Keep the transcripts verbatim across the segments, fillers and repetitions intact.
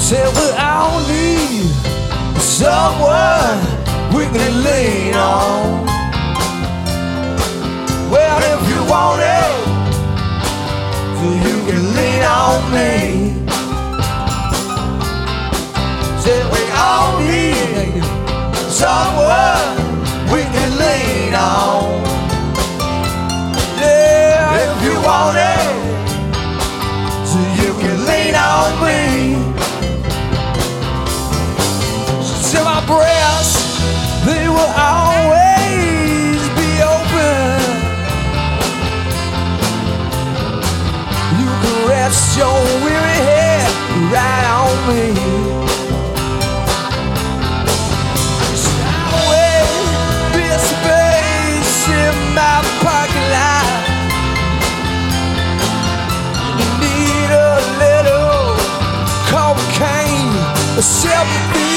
Said we all need someone we can lean on. Well, if you want it, you can lean on me. Said we all need someone we can lean on. Yeah, if you want it, so you can lean on me. Till my breasts, they will always be open. You can rest your weary head right on me. There'll always be a space in my parking lot. You need a little cocaine, a sympathy.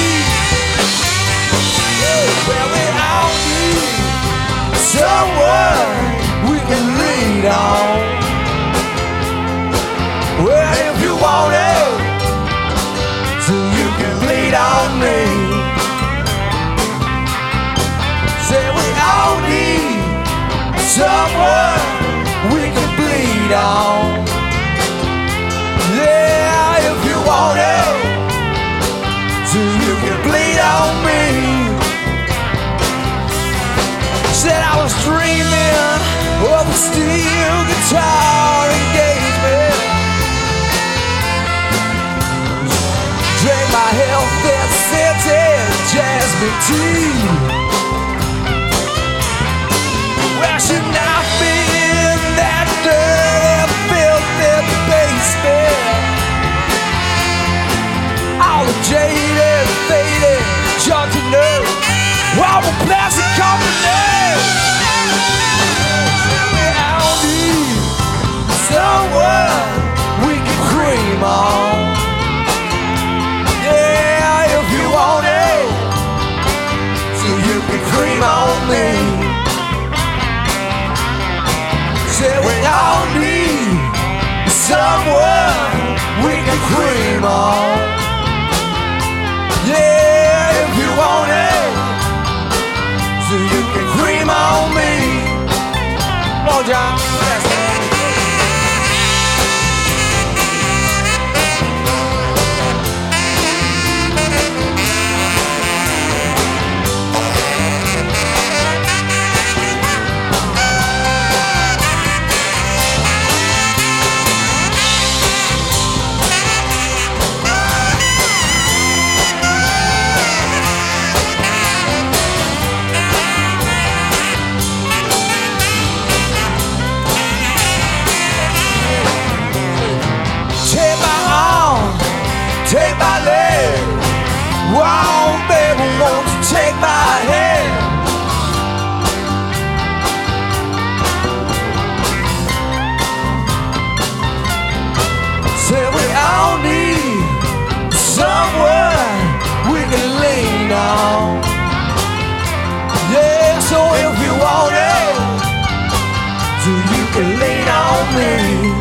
Well, we all need someone we can lean on. Well, if you want it, so you can lean on me. Say we all need someone we can bleed on. Yeah, if you want it, so you can bleed on me. Said I was dreaming of a steel guitar engagement. Drank my health and scented jasmine tea. Well, should not be in that dirty, filthy basement. All the jaded, faded, junkie nerves, all the plastic company. Someone we can cream on. Yeah, if you want it, so you can cream on me. Say we all need someone we can cream on. Yeah, if you want it, so you can cream on me. Come on, John. Yes. Take my leg, wow, baby, won't you take my hand? Say we all need someone we can lean on. Yeah, so if you want it, so you can lean on me.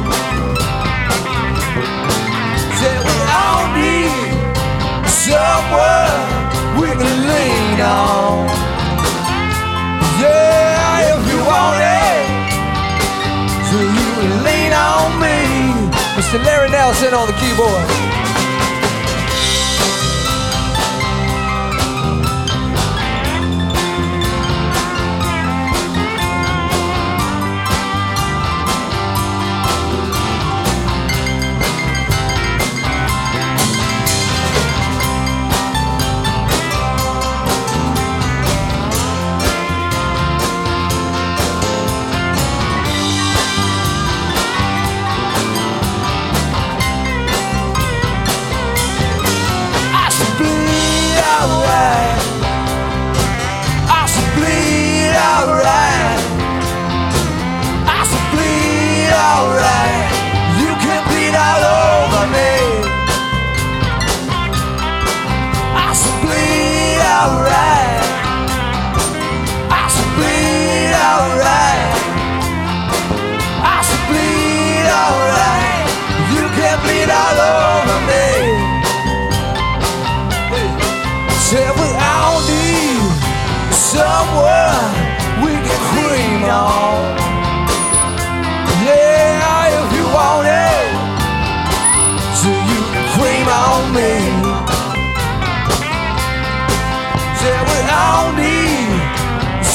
Say we all need someone we can lean on. Yeah, if you want it, so you can lean on me. Mister Larry Nelson on the keyboard.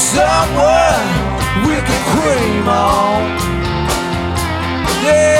somewhere we can cream on. Yeah.